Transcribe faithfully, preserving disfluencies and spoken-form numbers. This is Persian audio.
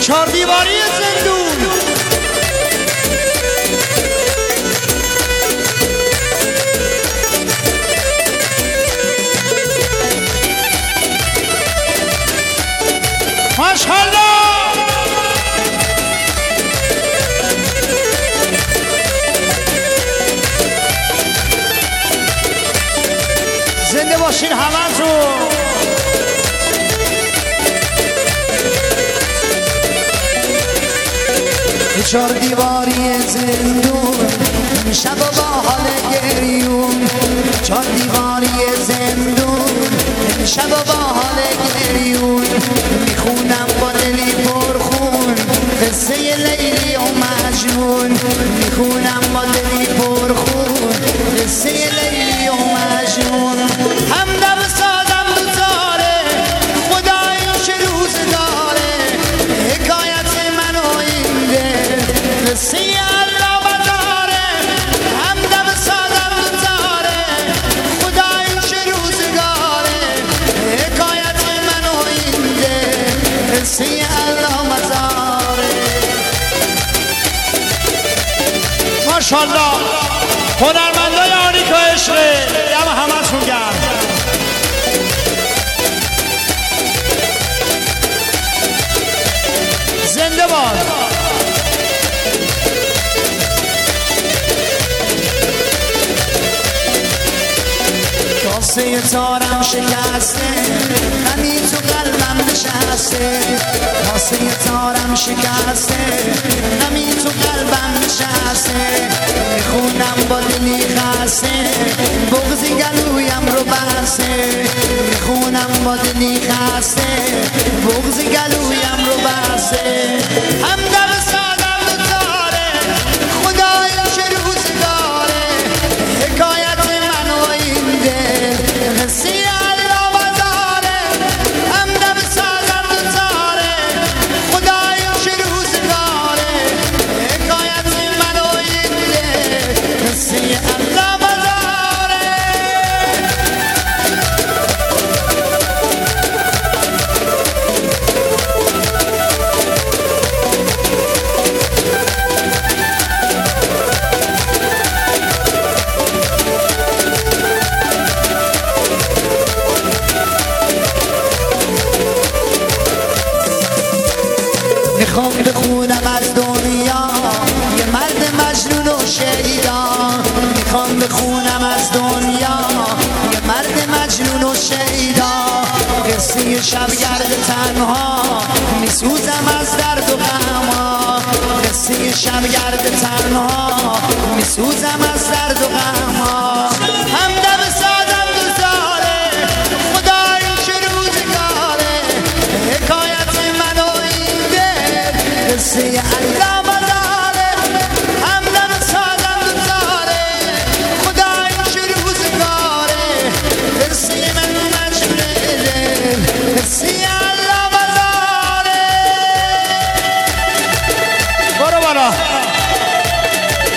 چهار دیواری زندون ماشاءالله زنده باشین همتون. چهار دیواری زندون شب و با حال گریون، چهار دیواری زندون شب و با حال گریون، میخونم با دلی پرخون قصه لیلی و مجنون، میخونم با دلی پرخون قصه لیلی و مجنون. همدم سازم دوزاره خدایی چه روز داره، حکایت من و این دل قصه الله بزاره. همدم سازم دوزاره خدایی چه روزگاره، حکایت من و این دل قصه الله بزاره. ماشاءالله هنرمندای آریکا عشقه دم همتون گرم. زنده باد. کاسه تارم شکسته غمی تو قلبم نشسته، کاسه تارم شکسته غمی تو قلبم نشسته، میخونم با دلی خسته بغضی گلویم رو بسته، میخونم با دلی خسته بغضی گلویم رو بسته. همدم سادم دوزاره خدایی چه روزگاره، حکایت من و این دل قصه الله بزاره. همدم سادم دوزاره خدایی چه روزگاره، حکایت من و این دل قصه الله بزاره. میخوام بخونم از دنیا یه مرد مجنون و شیدا، میخوام بخونم از دنیا یه مرد مجنون و شیدا، قصه شبگرد تنها میسوزم از درد و غما، قصه شبگرد تنها میسوزم از درد و غما. همدم سادم دوزاره خدایی چه روزگاره، حکایت من و این دل قصه الله